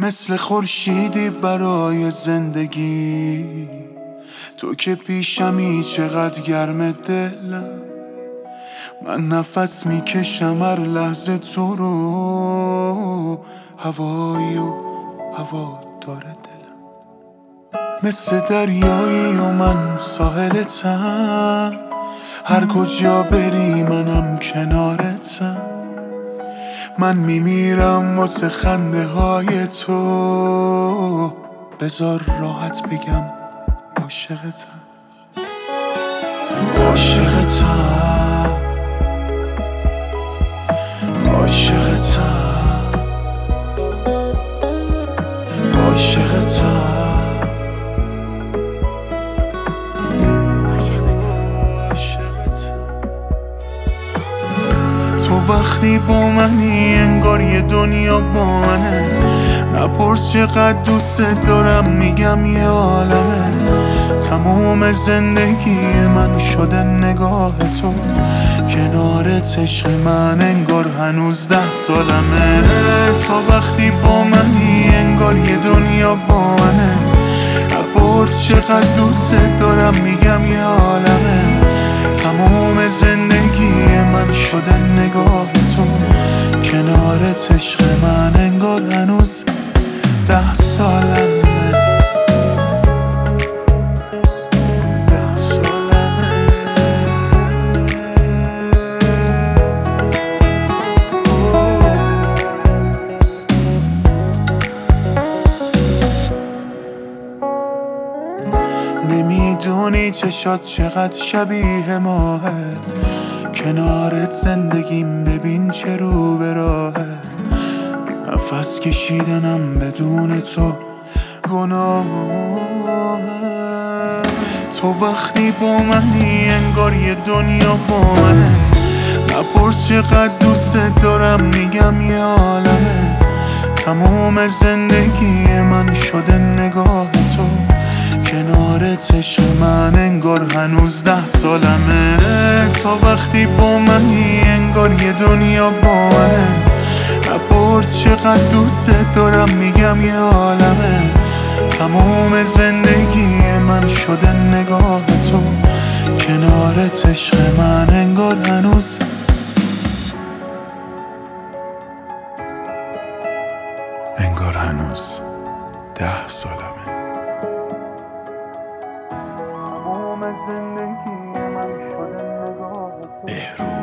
مثل خورشیدی برای زندگی. تو که پیشمی چقدر گرم دلم، من نفس میکشم هر لحظه تو رو. هوایی و هوا داره دلم، مثل دریایی و من ساحلتم. هر کجا بری منم کنارتم. من میمیرم واسه خنده های تو. بذار راحت بگم عاشقتم، عاشقتم، عاشقتم، عاشقتم. تو وقتی با منی انگار یه دنیا با منه. نپرس چقدر دوست دارم، میگم یه عالمه. تمام زندگی من شده نگاه تو. کنارت عشق من انگار هنوز 10 سالمه. تو وقتی با منی انگار یه دنیا با منه. نپرس چقدر دوست دارم، میگم یه عالمه. تمام زندگی من شده نگاه تو. کنارت عشق من انگار هنوز 10 سالمه. نمیدونی چشات چقدر شبیه ماهه. کنارت زندگیم ببین چه رو به راهه. نفس کشیدنم بدون تو گناهه. تو وقتی با منی انگار یه دنیا با منه. نپرس چقدر دوست دارم، میگم یه عالمه. تمام زندگی من شده نگاه تو. کنارت عشق من انگار هنوز 10 سالمه. تا وقتی با منی انگار یه دنیا با منه. نپرس چقدر دوست دارم، میگم یه عالمه. تمام زندگی من شده نگاه تو. کنارت عشق من انگار هنوز انگار هنوز 10 سالمه. تمام زندگی من شده نگاه تو.